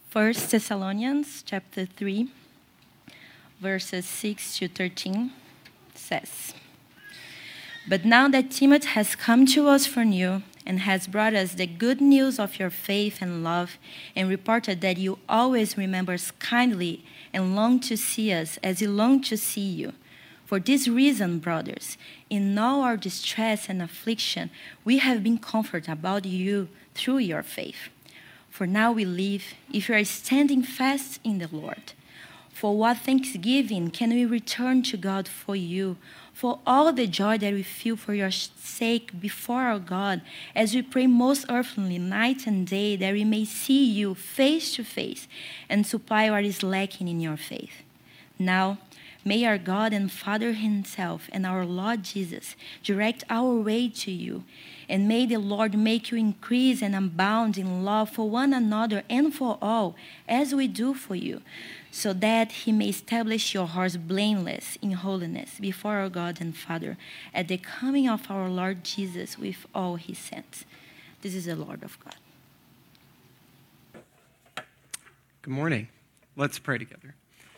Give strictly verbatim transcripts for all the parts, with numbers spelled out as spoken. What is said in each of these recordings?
First Thessalonians chapter three, verses six to thirteen says, "But now that Timothy has come to us from you and has brought us the good news of your faith and love, and reported that you always remember us kindly and long to see us as we long to see you. For this reason, brothers, in all our distress and affliction, we have been comforted about you through your faith. For now we live, if you are standing fast in the Lord. For what thanksgiving can we return to God for you, for all the joy that we feel for your sake before our God, as we pray most earnestly night and day, that we may see you face to face and supply what is lacking in your faith. Now, may our God and Father himself and our Lord Jesus direct our way to you. And may the Lord make you increase and abound in love for one another and for all, as we do for you, so that he may establish your hearts blameless in holiness before our God and Father at the coming of our Lord Jesus with all his saints." This is the Lord of God. Good morning. Let's pray together.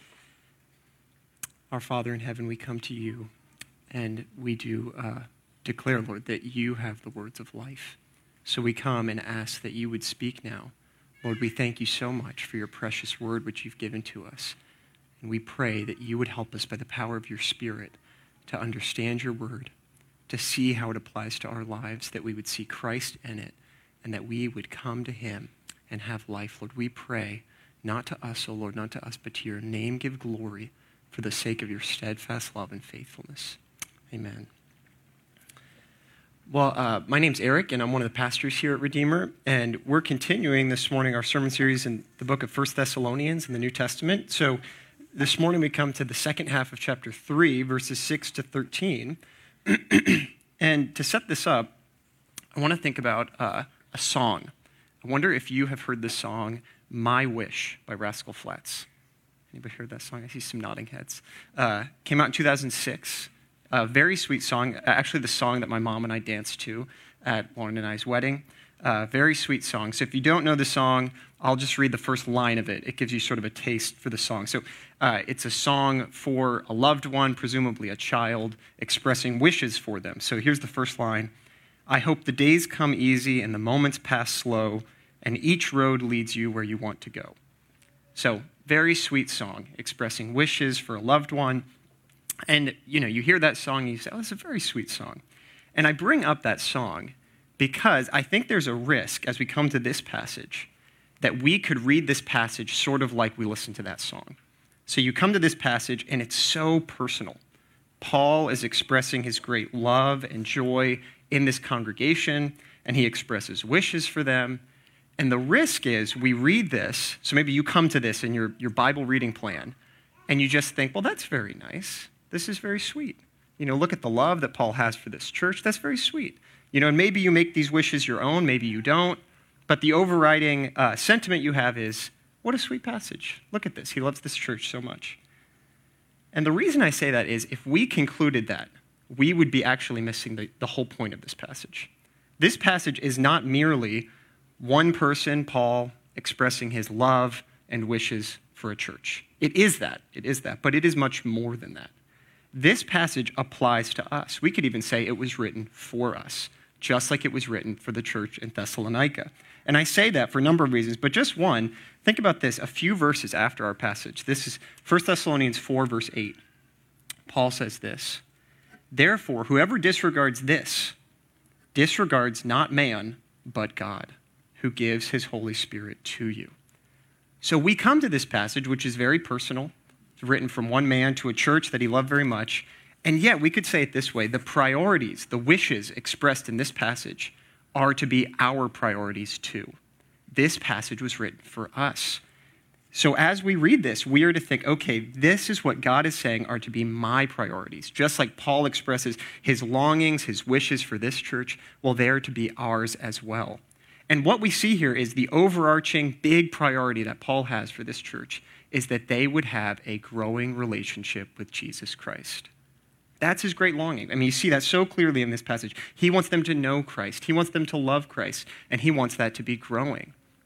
Our Father in heaven, we come to you and we do uh, declare, Lord, that you have the words of life. So we come and ask that you would speak now. Lord, we thank you so much for your precious word which you've given to us. And we pray that you would help us by the power of your Spirit to understand your word, to see how it applies to our lives, that we would see Christ in it, and that we would come to him and have life. Lord, we pray, not to us, O Lord, not to us, but to your name give glory for the sake of your steadfast love and faithfulness. Amen. Well, uh, my name's Eric, and I'm one of the pastors here at Redeemer, and we're continuing this morning our sermon series in the book of First Thessalonians in the New Testament. So this morning we come to the second half of chapter three, verses six to thirteen. And to set this up, I want to think about uh, a song. I wonder if you have heard the song My Wish by Rascal Flatts. Anybody heard that song? I see some nodding heads. Uh, came out in two thousand six. A very sweet song, actually the song that my mom and I danced to at Lauren and I's wedding. Uh, very sweet song. So if you don't know the song, I'll just read the first line of it. It gives you sort of a taste for the song. So uh, it's a song for a loved one, presumably a child, expressing wishes for them. So here's the first line. "I hope the days come easy and the moments pass slow, and each road leads you where you want to go." So very sweet song, expressing wishes for a loved one. And, you know, you hear that song and you say, oh, it's a very sweet song. And I bring up that song because I think there's a risk as we come to this passage that we could read this passage sort of like we listen to that song. So you come to this passage and it's so personal. Paul is expressing his great love and joy in this congregation, and he expresses wishes for them. And the risk is we read this, so maybe you come to this in your, your Bible reading plan, and you just think, well, that's very nice. This is very sweet. You know, look at the love that Paul has for this church. That's very sweet. You know, and maybe you make these wishes your own, maybe you don't, but the overriding uh, sentiment you have is, what a sweet passage. Look at this. He loves this church so much. And the reason I say that is if we concluded that, we would be actually missing the, the whole point of this passage. This passage is not merely one person, Paul, expressing his love and wishes for a church. It is that. It is that. But it is much more than that. This passage applies to us. We could even say it was written for us, just like it was written for the church in Thessalonica. And I say that for a number of reasons, but just one, think about this, a few verses after our passage. This is First Thessalonians four, verse eight. Paul says this, "Therefore, whoever disregards this, disregards not man, but God, who gives his Holy Spirit to you." So we come to this passage, which is very personal. It's written from one man to a church that he loved very much. And yet we could say it this way, the priorities, the wishes expressed in this passage are to be our priorities too. This passage was written for us. So as we read this, we are to think, okay, this is what God is saying are to be my priorities. Just like Paul expresses his longings, his wishes for this church, well, they're to be ours as well. And what we see here is the overarching big priority that Paul has for this church is that they would have a growing relationship with Jesus Christ. That's his great longing. I mean, you see that so clearly in this passage. He wants them to know Christ. He wants them to love Christ, and he wants that to be growing.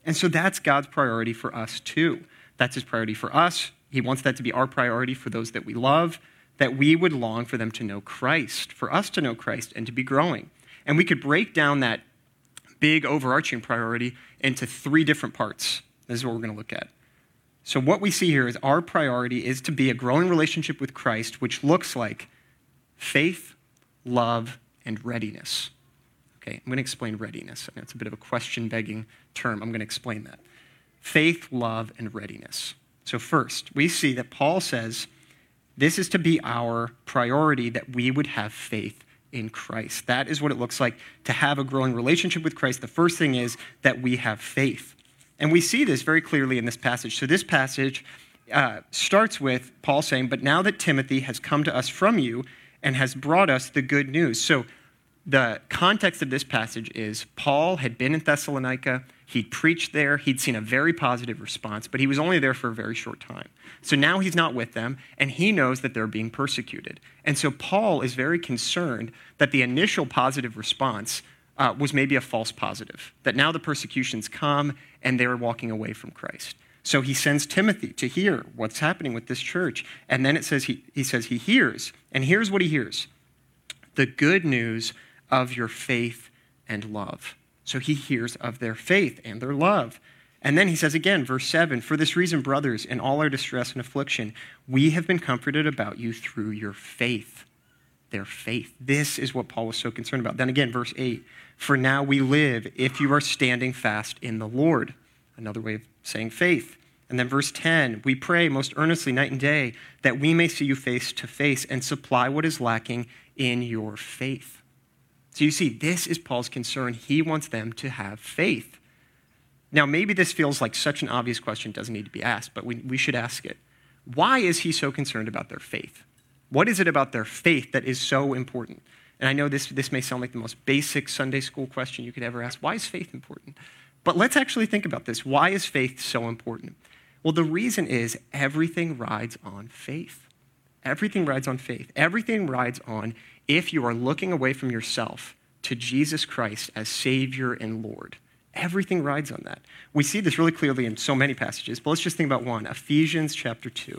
And so that's God's priority for us too. That's his priority for us. He wants that to be our priority for those that we love, that we would long for them to know Christ, for us to know Christ and to be growing. And we could break down that big overarching priority into three different parts. This is what we're going to look at. So what we see here is our priority is to be a growing relationship with Christ, which looks like faith, love, and readiness. Okay, I'm going to explain readiness. I know it's a bit of a question-begging term. I'm going to explain that. Faith, love, and readiness. So first, we see that Paul says this is to be our priority, that we would have faith in Christ. That is what it looks like to have a growing relationship with Christ. The first thing is that we have faith. And we see this very clearly in this passage. So this passage uh, starts with Paul saying, but now that Timothy has come to us from you and has brought us the good news. So the context of this passage is Paul had been in Thessalonica. He'd preached there. He'd seen a very positive response, but he was only there for a very short time. So now he's not with them, and he knows that they're being persecuted. And so Paul is very concerned that the initial positive response uh, was maybe a false positive, that now the persecutions come and they're walking away from Christ. So he sends Timothy to hear what's happening with this church. And then it says he, he says he hears, and here's what he hears: the good news of your faith and love. So he hears of their faith and their love. And then he says again, verse seven, for this reason, brothers, in all our distress and affliction, we have been comforted about you through your faith. Their faith. This is what Paul was so concerned about. Then again, verse eight, for now we live if you are standing fast in the Lord. Another way of saying faith. And then verse ten, we pray most earnestly night and day that we may see you face to face and supply what is lacking in your faith. So you see, this is Paul's concern. He wants them to have faith. Now, maybe this feels like such an obvious question, doesn't need to be asked, but we, we should ask it. Why is he so concerned about their faith? What is it about their faith that is so important? And I know this, this may sound like the most basic Sunday school question you could ever ask. Why is faith important? But let's actually think about this. Why is faith so important? Well, the reason is everything rides on faith. Everything rides on faith. Everything rides on if you are looking away from yourself to Jesus Christ as Savior and Lord. Everything rides on that. We see this really clearly in so many passages, but let's just think about one. Ephesians chapter two.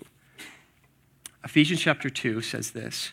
Ephesians chapter two says this,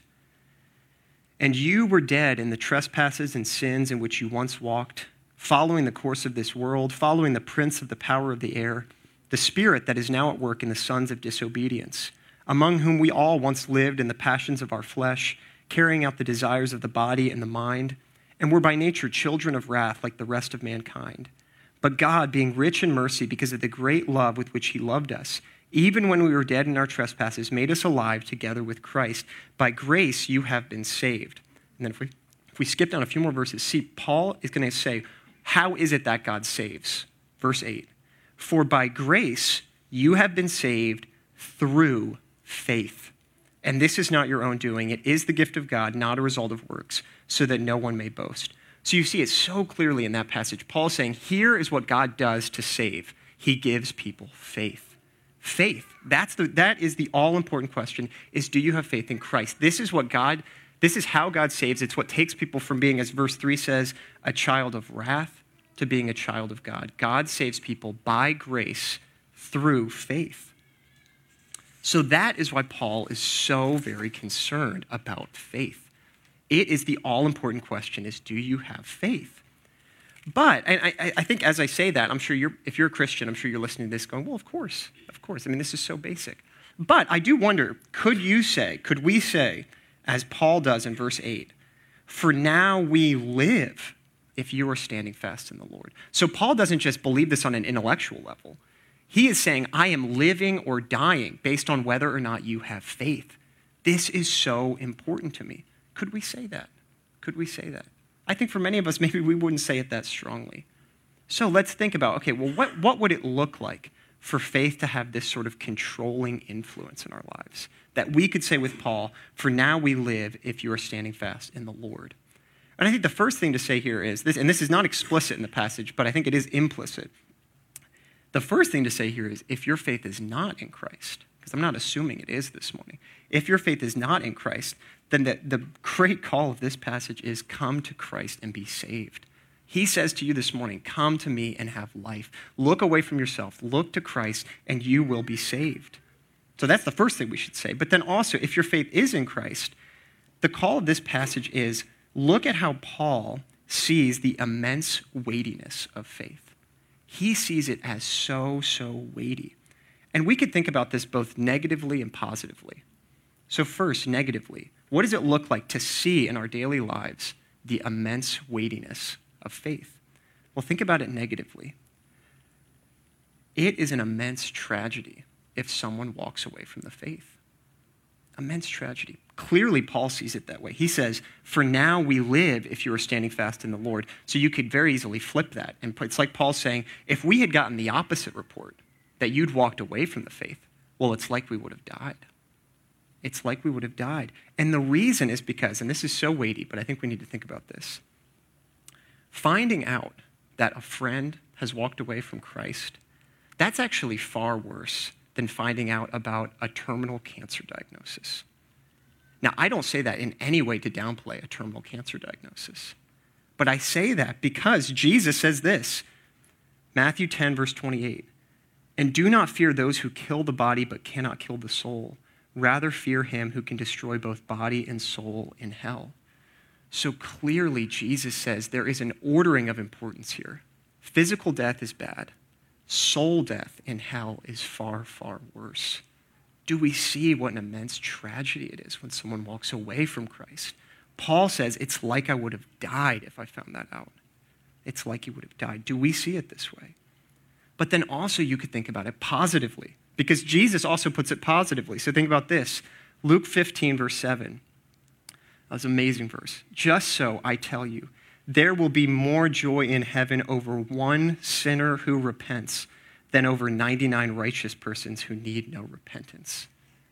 and you were dead in the trespasses and sins in which you once walked, following the course of this world, following the prince of the power of the air, the spirit that is now at work in the sons of disobedience, among whom we all once lived in the passions of our flesh, carrying out the desires of the body and the mind, and were by nature children of wrath like the rest of mankind. But God, being rich in mercy because of the great love with which he loved us, even when we were dead in our trespasses, made us alive together with Christ. By grace you have been saved. And then if we, if we skip down a few more verses, see, Paul is going to say, how is it that God saves? Verse eight, for by grace you have been saved through faith. And this is not your own doing. It is the gift of God, not a result of works, so that no one may boast. So you see it so clearly in that passage. Paul is saying, here is what God does to save. He gives people faith. Faith. That's the, that is the all-important question, is do you have faith in Christ? This is what God, this is how God saves. It's what takes people from being, as verse three says, a child of wrath to being a child of God. God saves people by grace through faith. So that is why Paul is so very concerned about faith. It is the all-important question, is do you have faith? But and I, I think as I say that, I'm sure you're, if you're a Christian, I'm sure you're listening to this going, well, of course, of course. I mean, this is so basic. But I do wonder, could you say, could we say, as Paul does in verse eight, for now we live if you are standing fast in the Lord. So Paul doesn't just believe this on an intellectual level. He is saying, I am living or dying based on whether or not you have faith. This is so important to me. Could we say that? Could we say that? I think for many of us, maybe we wouldn't say it that strongly. So let's think about, okay, well, what, what would it look like for faith to have this sort of controlling influence in our lives? That we could say with Paul, for now we live if you are standing fast in the Lord. And I think the first thing to say here is this, and this is not explicit in the passage, but I think it is implicit. The first thing to say here is if your faith is not in Christ, because I'm not assuming it is this morning, if your faith is not in Christ, then the, the great call of this passage is come to Christ and be saved. He says to you this morning, come to me and have life. Look away from yourself, look to Christ, and you will be saved. So that's the first thing we should say. But then also, if your faith is in Christ, the call of this passage is, look at how Paul sees the immense weightiness of faith. He sees it as so, so weighty. And we could think about this both negatively and positively. So first, negatively, what does it look like to see in our daily lives the immense weightiness of faith? Well, think about it negatively. It is an immense tragedy if someone walks away from the faith. Immense tragedy. Clearly, Paul sees it that way. He says, for now we live if you are standing fast in the Lord. So you could very easily flip that. And it's like Paul saying, if we had gotten the opposite report, that you'd walked away from the faith, well, it's like we would have died. It's like we would have died. And the reason is because, and this is so weighty, but I think we need to think about this. Finding out that a friend has walked away from Christ, that's actually far worse than finding out about a terminal cancer diagnosis. Now, I don't say that in any way to downplay a terminal cancer diagnosis, but I say that because Jesus says this, Matthew ten, verse twenty-eight, and do not fear those who kill the body but cannot kill the soul. Rather fear him who can destroy both body and soul in hell. So clearly, Jesus says there is an ordering of importance here. Physical death is bad. Soul death in hell is far, far worse. Do we see what an immense tragedy it is when someone walks away from Christ? Paul says, it's like I would have died if I found that out. It's like he would have died. Do we see it this way? But then also you could think about it positively, because Jesus also puts it positively. So think about this. Luke fifteen, verse seven. That's an amazing verse. Just so I tell you, there will be more joy in heaven over one sinner who repents than over ninety-nine righteous persons who need no repentance.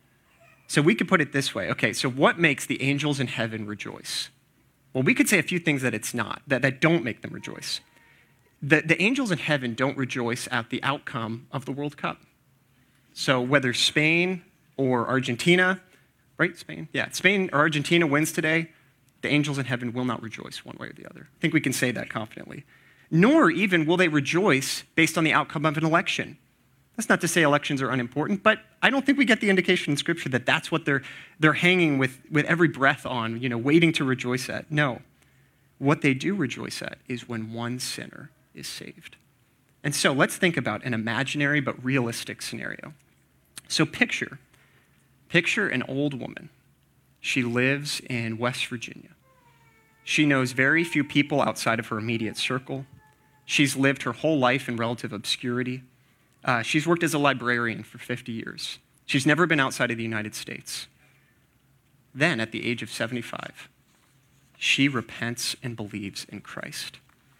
So we could put it this way. Okay, so what makes the angels in heaven rejoice? Well, we could say a few things that it's not, that, that don't make them rejoice. The, the angels in heaven don't rejoice at the outcome of the World Cup. So whether Spain or Argentina, right, Spain? Yeah, Spain or Argentina wins today, the angels in heaven will not rejoice one way or the other. I think we can say that confidently. Nor even will they rejoice based on the outcome of an election. That's not to say elections are unimportant, but I don't think we get the indication in Scripture that that's what they're, they're hanging with, with every breath on, you know, waiting to rejoice at. No. What they do rejoice at is when one sinner is saved. And so let's think about an imaginary but realistic scenario. So picture, picture an old woman. She lives in West Virginia. She knows very few people outside of her immediate circle. She's lived her whole life in relative obscurity. Uh, she's worked as a librarian for fifty years. She's never been outside of the United States. Then, at the age of seventy-five, she repents and believes in Christ.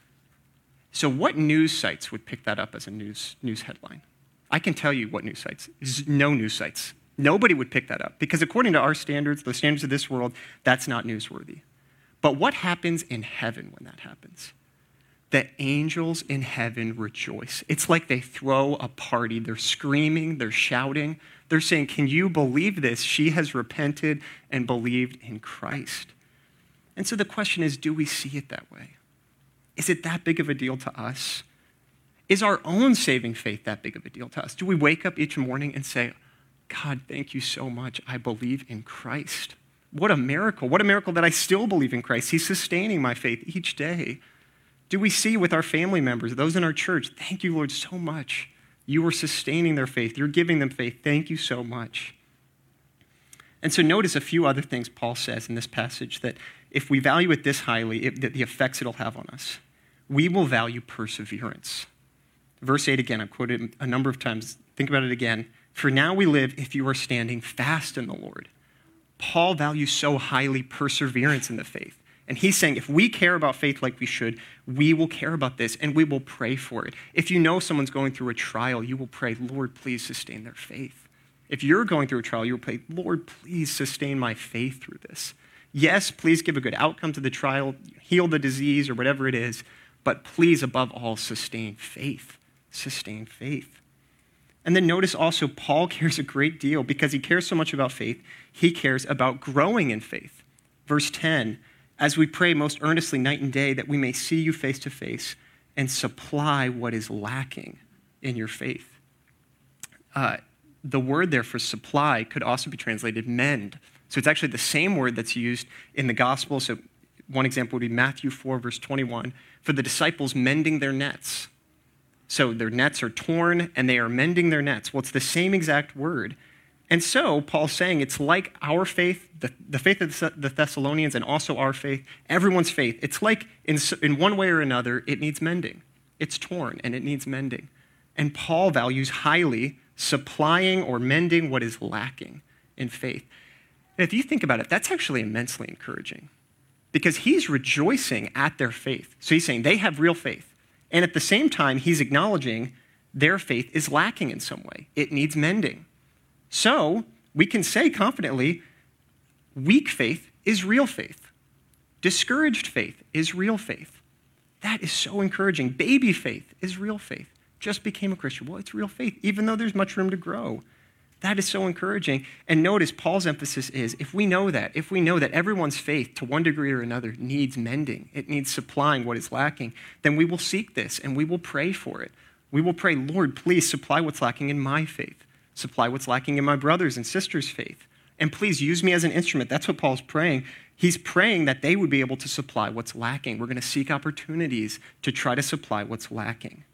So what news sites would pick that up as a news, news headline? I can tell you what news sites. No news sites. Nobody would pick that up because according to our standards, the standards of this world, that's not newsworthy. But what happens in heaven when that happens? The angels in heaven rejoice. It's like they throw a party. They're screaming, they're shouting. They're saying, can you believe this? She has repented and believed in Christ. And so the question is, do we see it that way? Is it that big of a deal to us? Is our own saving faith that big of a deal to us? Do we wake up each morning and say, God, thank you so much. I believe in Christ. What a miracle. What a miracle that I still believe in Christ. He's sustaining my faith each day. Do we see with our family members, those in our church, thank you, Lord, so much. You are sustaining their faith. You're giving them faith. Thank you so much. And so notice a few other things Paul says in this passage that if we value it this highly, it, the effects it'll have on us. We will value perseverance. Verse eight again, I've quoted it a number of times. Think about it again. For now we live if you are standing fast in the Lord. Paul values so highly perseverance in the faith. And he's saying if we care about faith like we should, we will care about this and we will pray for it. If you know someone's going through a trial, you will pray, Lord, please sustain their faith. If you're going through a trial, you will pray, Lord, please sustain my faith through this. Yes, please give a good outcome to the trial, heal the disease or whatever it is, but please, above all, sustain faith. Sustain faith. And then notice also Paul cares a great deal because he cares so much about faith. He cares about growing in faith. Verse ten, as we pray most earnestly night and day that we may see you face to face and supply what is lacking in your faith. Uh, the word there for supply could also be translated mend. So it's actually the same word that's used in the gospel. So one example would be Matthew four, verse twenty-one, for the disciples mending their nets. So their nets are torn and they are mending their nets. Well, it's the same exact word. And so Paul's saying it's like our faith, the, the faith of the Thessalonians and also our faith, everyone's faith. It's like in, in one way or another, it needs mending. It's torn and it needs mending. And Paul values highly supplying or mending what is lacking in faith. And if you think about it, that's actually immensely encouraging because he's rejoicing at their faith. So he's saying they have real faith. And at the same time, he's acknowledging their faith is lacking in some way. It needs mending. So we can say confidently, weak faith is real faith. Discouraged faith is real faith. That is so encouraging. Baby faith is real faith. Just became a Christian. Well, it's real faith, even though there's much room to grow. That is so encouraging. And notice Paul's emphasis is, if we know that, if we know that everyone's faith to one degree or another needs mending, it needs supplying what is lacking, then we will seek this and we will pray for it. We will pray, Lord, please supply what's lacking in my faith. Supply what's lacking in my brothers' and sisters' faith. And please use me as an instrument. That's what Paul's praying. He's praying that they would be able to supply what's lacking. We're going to seek opportunities to try to supply what's lacking.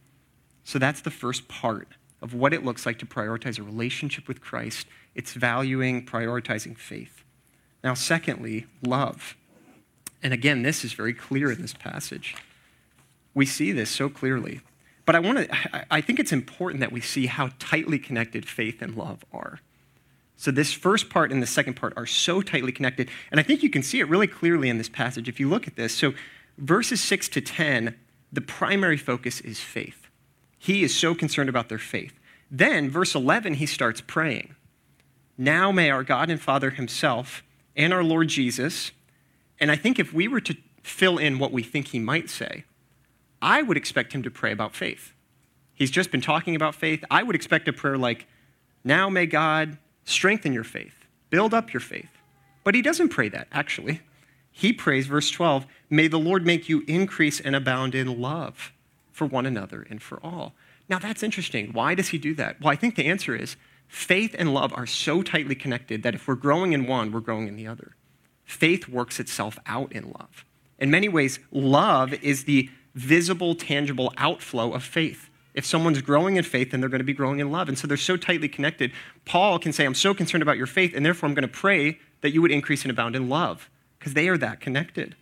So that's the first part of what it looks like to prioritize a relationship with Christ. It's valuing, prioritizing faith. Now, secondly, love. And again, this is very clear in this passage. We see this so clearly. But I want to, I think it's important that we see how tightly connected faith and love are. So this first part and the second part are so tightly connected. And I think you can see it really clearly in this passage if you look at this. So verses six to ten, the primary focus is faith. He is so concerned about their faith. Then, verse eleven, he starts praying. Now may our God and Father himself and our Lord Jesus, and I think if we were to fill in what we think he might say, I would expect him to pray about faith. He's just been talking about faith. I would expect a prayer like, now may God strengthen your faith, build up your faith. But he doesn't pray that, actually. He prays, verse twelve, may the Lord make you increase and abound in love for one another and for all. Now that's interesting. Why does he do that? Well, I think the answer is faith and love are so tightly connected that if we're growing in one, we're growing in the other. Faith works itself out in love. In many ways, love is the visible, tangible outflow of faith. If someone's growing in faith, then they're going to be growing in love. And so they're so tightly connected. Paul can say, I'm so concerned about your faith, and therefore I'm going to pray that you would increase and abound in love, because they are that connected.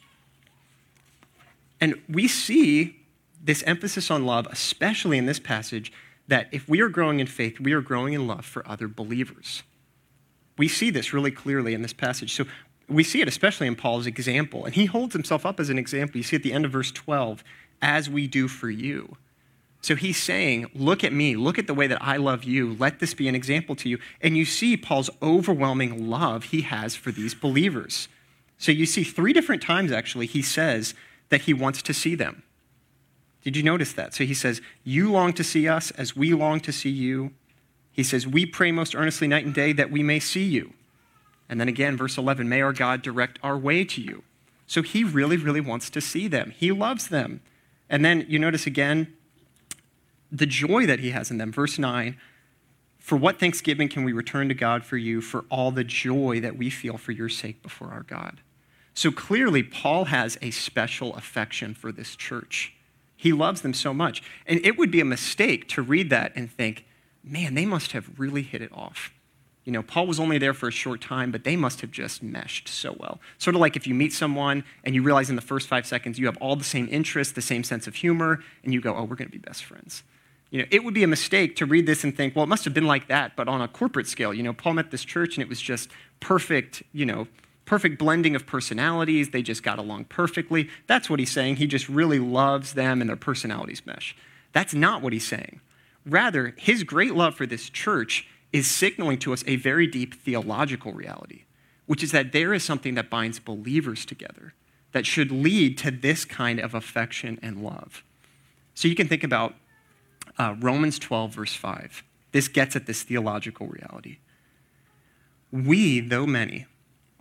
And we see this emphasis on love, especially in this passage, that if we are growing in faith, we are growing in love for other believers. We see this really clearly in this passage. So we see it especially in Paul's example, and he holds himself up as an example. You see at the end of verse twelve, as we do for you. So he's saying, look at me, look at the way that I love you, let this be an example to you. And you see Paul's overwhelming love he has for these believers. So you see three different times, actually, he says that he wants to see them. Did you notice that? So he says, you long to see us as we long to see you. He says, we pray most earnestly night and day that we may see you. And then again, verse eleven, may our God direct our way to you. So he really, really wants to see them. He loves them. And then you notice again, the joy that he has in them. Verse nine, for what thanksgiving can we return to God for you for all the joy that we feel for your sake before our God? So clearly, Paul has a special affection for this church. He loves them so much. And it would be a mistake to read that and think, man, they must have really hit it off. You know, Paul was only there for a short time, but they must have just meshed so well. Sort of like if you meet someone and you realize in the first five seconds you have all the same interests, the same sense of humor, and you go, oh, we're going to be best friends. You know, it would be a mistake to read this and think, well, it must have been like that, but on a corporate scale. You know, Paul met this church and it was just perfect, you know, perfect blending of personalities. They just got along perfectly. That's what he's saying. He just really loves them and their personalities mesh. That's not what he's saying. Rather, his great love for this church is signaling to us a very deep theological reality, which is that there is something that binds believers together that should lead to this kind of affection and love. So you can think about uh, Romans twelve, verse five. This gets at this theological reality. We, though many,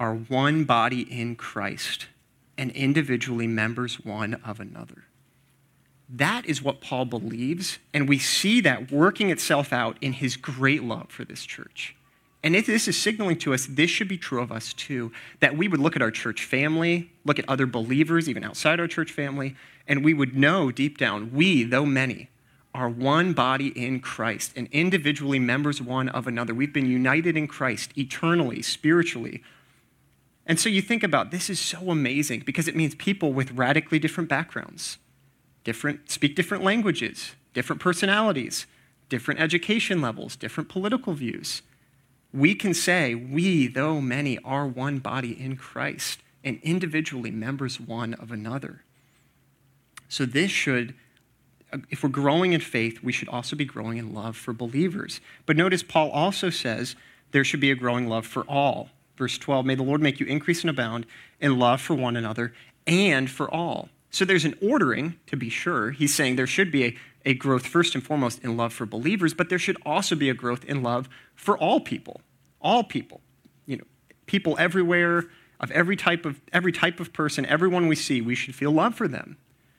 are one body in Christ and individually members one of another. That is what Paul believes, and we see that working itself out in his great love for this church. And if this is signaling to us, this should be true of us too, that we would look at our church family, look at other believers, even outside our church family, and we would know deep down, we, though many, are one body in Christ and individually members one of another. We've been united in Christ eternally, spiritually. And so you think about, this is so amazing because it means people with radically different backgrounds, different, speak different languages, different personalities, different education levels, different political views. We can say, we, though many, are one body in Christ and individually members one of another. So this should, if we're growing in faith, we should also be growing in love for believers. But notice Paul also says there should be a growing love for all. Verse twelve, may the Lord make you increase and abound in love for one another and for all. So there's an ordering, to be sure. He's saying there should be a, a growth first and foremost in love for believers, but there should also be a growth in love for all people. All people. You know, people everywhere, of every type of every type of person, everyone we see, we should feel love for them.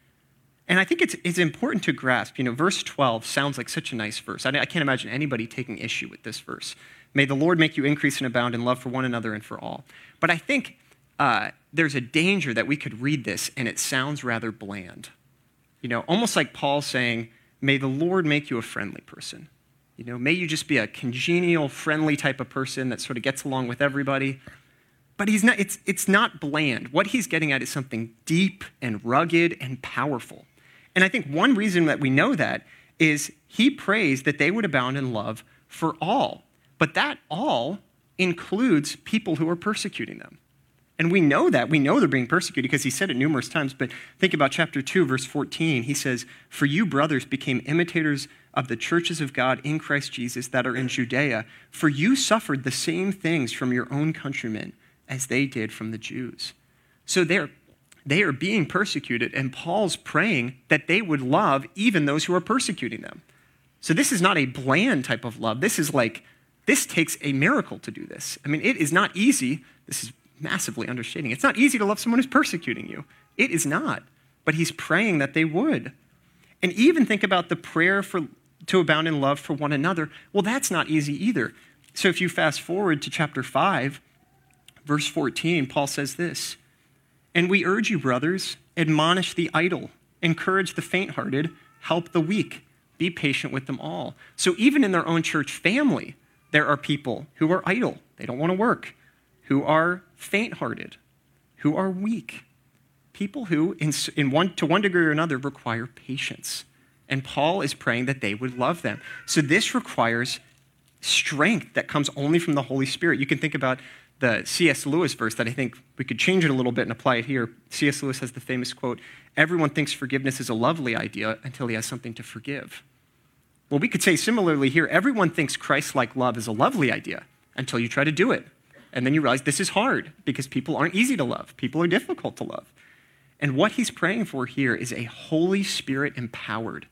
And I think it's, it's important to grasp, you know, verse twelve sounds like such a nice verse. I, I can't imagine anybody taking issue with this verse. May the Lord make you increase and abound in love for one another and for all. But I think uh, there's a danger that we could read this and it sounds rather bland. You know, almost like Paul saying, may the Lord make you a friendly person. You know, may you just be a congenial, friendly type of person that sort of gets along with everybody. But he's not, it's, it's not bland. What he's getting at is something deep and rugged and powerful. And I think one reason that we know that is he prays that they would abound in love for all. But that all includes people who are persecuting them. And we know that. We know they're being persecuted because he said it numerous times. But think about chapter two, verse fourteen. He says, for you, brothers, became imitators of the churches of God in Christ Jesus that are in Judea. For you suffered the same things from your own countrymen as they did from the Jews. So they're, they are being persecuted, and Paul's praying that they would love even those who are persecuting them. So this is not a bland type of love. This is like, this takes a miracle to do this. I mean, it is not easy. This is massively understating. It's not easy to love someone who's persecuting you. It is not. But he's praying that they would. And even think about the prayer for to abound in love for one another. Well, that's not easy either. So if you fast forward to chapter five, verse fourteen, Paul says this, and we urge you, brothers, admonish the idle, encourage the faint-hearted, help the weak, be patient with them all. So even in their own church family, there are people who are idle. They don't want to work, who are faint-hearted, who are weak. People who, in, in one, to one degree or another, require patience. And Paul is praying that they would love them. So this requires strength that comes only from the Holy Spirit. You can think about the C S Lewis verse that I think we could change it a little bit and apply it here. C S Lewis has the famous quote, everyone thinks forgiveness is a lovely idea until he has something to forgive. Well, we could say similarly here, everyone thinks Christ-like love is a lovely idea until you try to do it. And then you realize this is hard because people aren't easy to love. People are difficult to love. And what he's praying for here is a Holy Spirit-empowered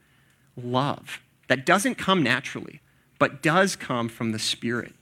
love that doesn't come naturally, but does come from the Spirit.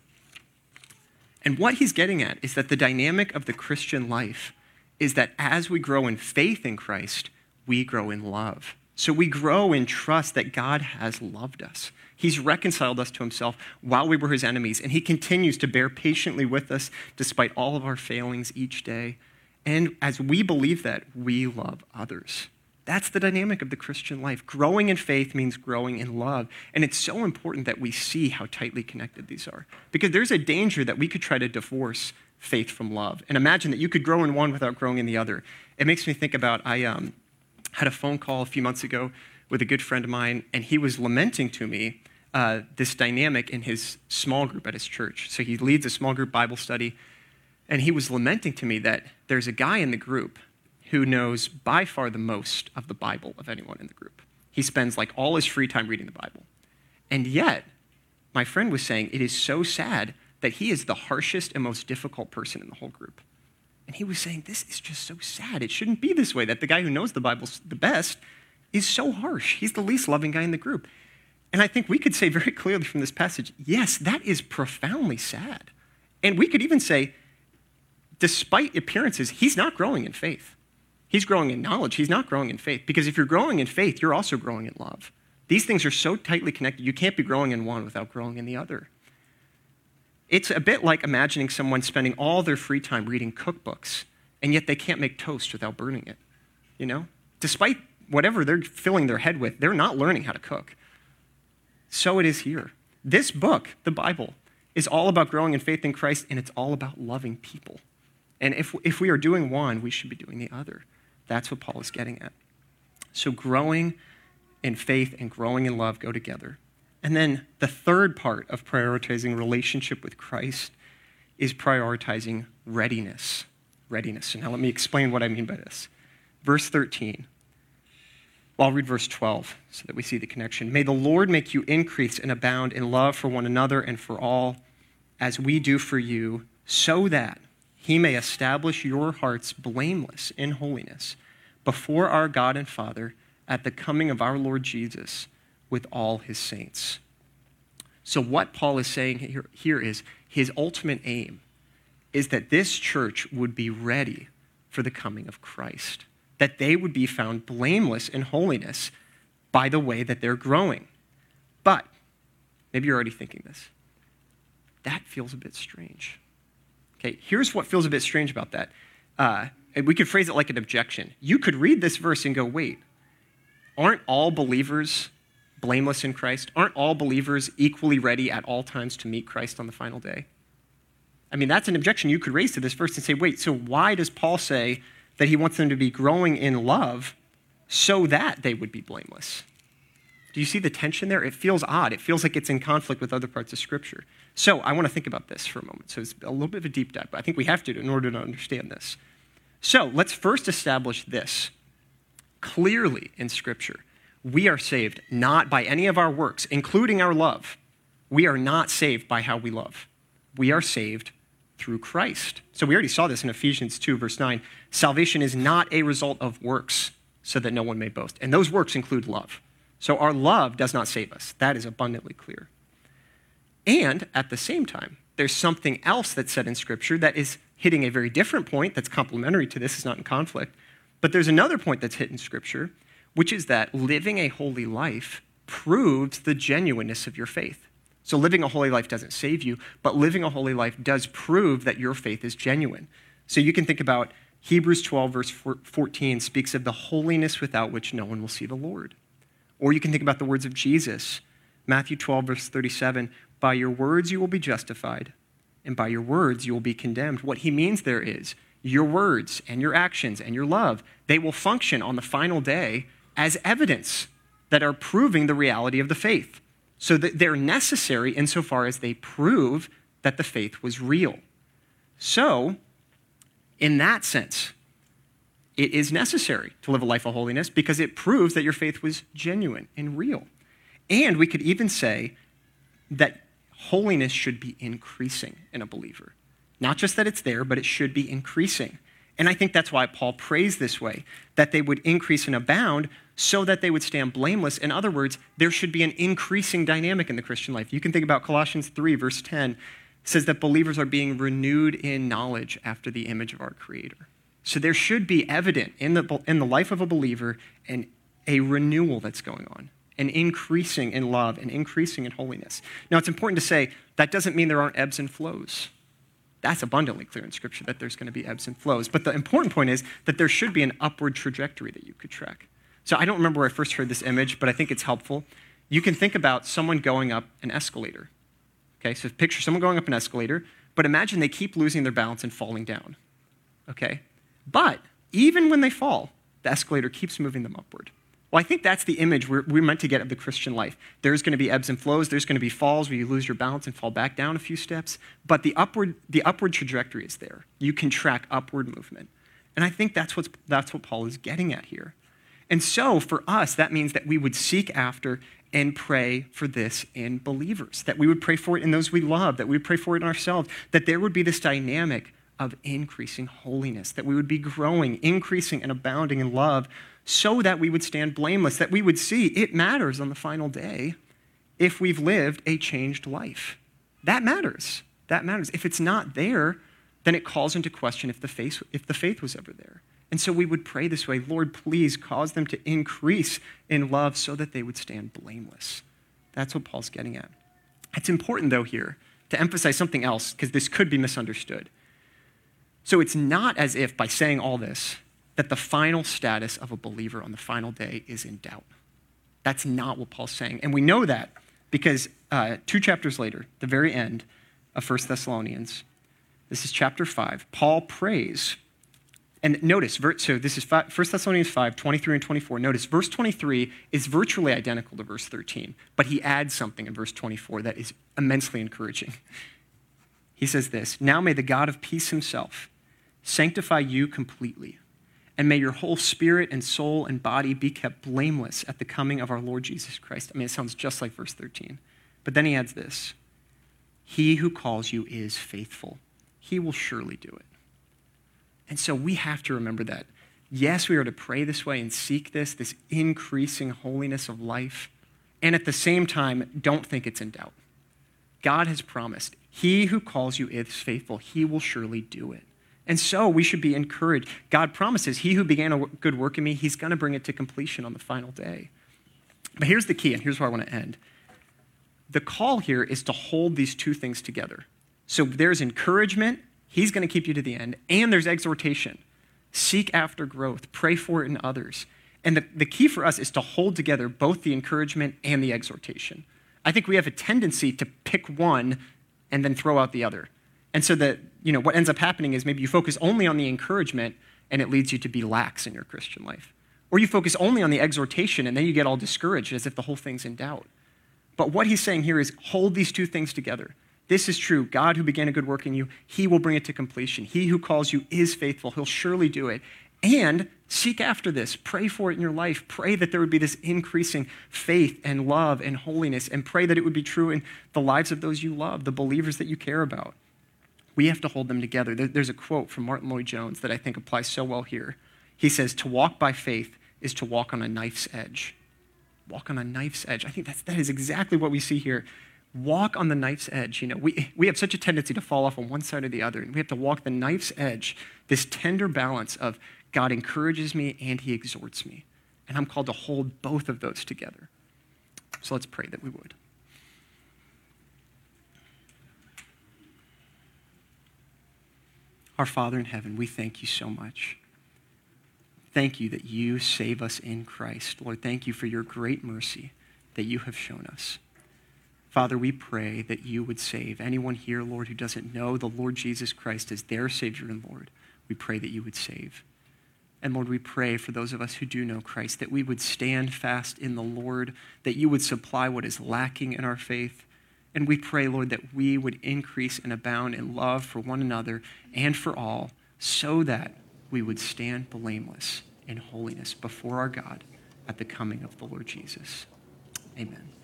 And what he's getting at is that the dynamic of the Christian life is that as we grow in faith in Christ, we grow in love. So we grow in trust that God has loved us. He's reconciled us to himself while we were his enemies, and he continues to bear patiently with us despite all of our failings each day. And as we believe that, we love others. That's the dynamic of the Christian life. Growing in faith means growing in love. And it's so important that we see how tightly connected these are. Because there's a danger that we could try to divorce faith from love. And imagine that you could grow in one without growing in the other. It makes me think about, I um, had a phone call a few months ago with a good friend of mine, and he was lamenting to me uh, this dynamic in his small group at his church. So he leads a small group Bible study, and he was lamenting to me that there's a guy in the group who knows by far the most of the Bible of anyone in the group. He spends like all his free time reading the Bible. And yet, my friend was saying it is so sad that he is the harshest and most difficult person in the whole group. And he was saying, this is just so sad. It shouldn't be this way, that the guy who knows the Bible the best is so harsh. He's the least loving guy in the group. And I think we could say very clearly from this passage, yes, that is profoundly sad. And we could even say, despite appearances, he's not growing in faith. He's growing in knowledge. He's not growing in faith. Because if you're growing in faith, you're also growing in love. These things are so tightly connected, you can't be growing in one without growing in the other. It's a bit like imagining someone spending all their free time reading cookbooks, and yet they can't make toast without burning it, you know? Despite whatever they're filling their head with, they're not learning how to cook. So it is here. This book, the Bible, is all about growing in faith in Christ, and it's all about loving people. And if, if we are doing one, we should be doing the other. That's what Paul is getting at. So growing in faith and growing in love go together. And then the third part of prioritizing relationship with Christ is prioritizing readiness. Readiness. So now let me explain what I mean by this. Verse thirteen. Well, I'll read verse twelve so that we see the connection. May the Lord make you increase and abound in love for one another and for all, as we do for you, so that he may establish your hearts blameless in holiness before our God and Father at the coming of our Lord Jesus with all his saints. So what Paul is saying here, here is his ultimate aim is that this church would be ready for the coming of Christ, that they would be found blameless in holiness by the way that they're growing. But maybe you're already thinking this. That feels a bit strange. Okay, here's what feels a bit strange about that. Uh, and we could phrase it like an objection. You could read this verse and go, wait, aren't all believers blameless in Christ? Aren't all believers equally ready at all times to meet Christ on the final day? I mean, that's an objection you could raise to this verse and say, wait, so why does Paul say that he wants them to be growing in love so that they would be blameless? Do you see the tension there? It feels odd. It feels like it's in conflict with other parts of Scripture. So I want to think about this for a moment. So it's a little bit of a deep dive, but I think we have to in order to understand this. So let's first establish this. Clearly in Scripture, we are saved not by any of our works, including our love. We are not saved by how we love. We are saved through Christ. So we already saw this in Ephesians two, verse nine. Salvation is not a result of works so that no one may boast. And those works include love. So our love does not save us. That is abundantly clear. And at the same time, there's something else that's said in Scripture that is hitting a very different point that's complementary to this, is not in conflict. But there's another point that's hit in Scripture, which is that living a holy life proves the genuineness of your faith. So living a holy life doesn't save you, but living a holy life does prove that your faith is genuine. So you can think about Hebrews twelve, verse fourteen speaks of the holiness without which no one will see the Lord. Or you can think about the words of Jesus. Matthew twelve, verse thirty-seven, by your words you will be justified, and by your words you will be condemned. What he means there is your words and your actions and your love, they will function on the final day as evidence that are proving the reality of the faith. So that they're necessary insofar as they prove that the faith was real. So, in that sense, it is necessary to live a life of holiness because it proves that your faith was genuine and real. And we could even say that holiness should be increasing in a believer. Not just that it's there, but it should be increasing. And I think that's why Paul prays this way, that they would increase and abound so that they would stand blameless. In other words, there should be an increasing dynamic in the Christian life. You can think about Colossians three, verse ten. It says that believers are being renewed in knowledge after the image of our Creator. So there should be evident in the, in the life of a believer an, a renewal that's going on, an increasing in love and increasing in holiness. Now, it's important to say that doesn't mean there aren't ebbs and flows. That's abundantly clear in Scripture that there's going to be ebbs and flows. But the important point is that there should be an upward trajectory that you could track. So I don't remember where I first heard this image, but I think it's helpful. You can think about someone going up an escalator. Okay, so picture someone going up an escalator, but imagine they keep losing their balance and falling down. Okay? But even when they fall, the escalator keeps moving them upward. Well, I think that's the image we're, we're meant to get of the Christian life. There's going to be ebbs and flows. There's going to be falls where you lose your balance and fall back down a few steps. But the upward, the upward trajectory is there. You can track upward movement. And I think that's, what's, that's what Paul is getting at here. And so for us, that means that we would seek after and pray for this in believers, that we would pray for it in those we love, that we would pray for it in ourselves, that there would be this dynamic of increasing holiness, that we would be growing, increasing, and abounding in love so that we would stand blameless, that we would see it matters on the final day if we've lived a changed life. That matters. That matters. If it's not there, then it calls into question if the faith, if the faith was ever there. And so we would pray this way, Lord, please cause them to increase in love so that they would stand blameless. That's what Paul's getting at. It's important, though, here to emphasize something else, because this could be misunderstood. So it's not as if, by saying all this, that the final status of a believer on the final day is in doubt. That's not what Paul's saying. And we know that because uh, two chapters later, the very end of First Thessalonians, this is chapter five, Paul prays. And notice, so this is First Thessalonians five, twenty-three and twenty-four. Notice, verse twenty-three is virtually identical to verse thirteen, but he adds something in verse twenty-four that is immensely encouraging. He says this, now may the God of peace himself sanctify you completely, and may your whole spirit and soul and body be kept blameless at the coming of our Lord Jesus Christ. I mean, it sounds just like verse thirteen. But then he adds this, he who calls you is faithful. He will surely do it. And so we have to remember that. Yes, we are to pray this way and seek this, this increasing holiness of life. And at the same time, don't think it's in doubt. God has promised, he who calls you is faithful. He will surely do it. And so we should be encouraged. God promises, he who began a good work in me, he's going to bring it to completion on the final day. But here's the key, and here's where I want to end. The call here is to hold these two things together. So there's encouragement, he's going to keep you to the end, and there's exhortation. Seek after growth, pray for it in others. And the, the key for us is to hold together both the encouragement and the exhortation. I think we have a tendency to pick one and then throw out the other. And so that, you know, what ends up happening is maybe you focus only on the encouragement and it leads you to be lax in your Christian life. Or you focus only on the exhortation and then you get all discouraged as if the whole thing's in doubt. But what he's saying here is hold these two things together. This is true. God who began a good work in you, he will bring it to completion. He who calls you is faithful. He'll surely do it. And seek after this. Pray for it in your life. Pray that there would be this increasing faith and love and holiness, and pray that it would be true in the lives of those you love, the believers that you care about. We have to hold them together. There's a quote from Martin Lloyd-Jones that I think applies so well here. He says, to walk by faith is to walk on a knife's edge. Walk on a knife's edge. I think that's, that is exactly what we see here. Walk on the knife's edge. You know, we, we have such a tendency to fall off on one side or the other, and we have to walk the knife's edge, this tender balance of God encourages me and he exhorts me. And I'm called to hold both of those together. So let's pray that we would. Our Father in heaven, we thank you so much. Thank you that you save us in Christ. Lord, thank you for your great mercy that you have shown us. Father, we pray that you would save anyone here, Lord, who doesn't know the Lord Jesus Christ as their Savior and Lord. We pray that you would save. And Lord, we pray for those of us who do know Christ, that we would stand fast in the Lord, that you would supply what is lacking in our faith. And we pray, Lord, that we would increase and abound in love for one another and for all, so that we would stand blameless in holiness before our God at the coming of the Lord Jesus. Amen.